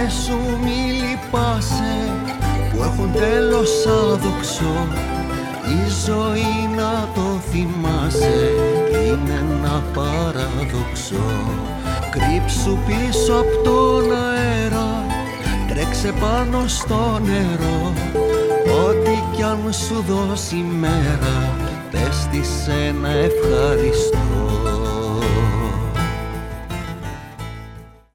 σου μη λυπάσαι που έχουν τέλος άδοξο. Η ζωή να το θυμάσαι είναι ένα παράδοξο. Κρύψου πίσω απ' τον αέρα, τρέξε πάνω στο νερό. Ό,τι κι αν σου δώσει η μέρα, πες της ένα ευχαριστώ.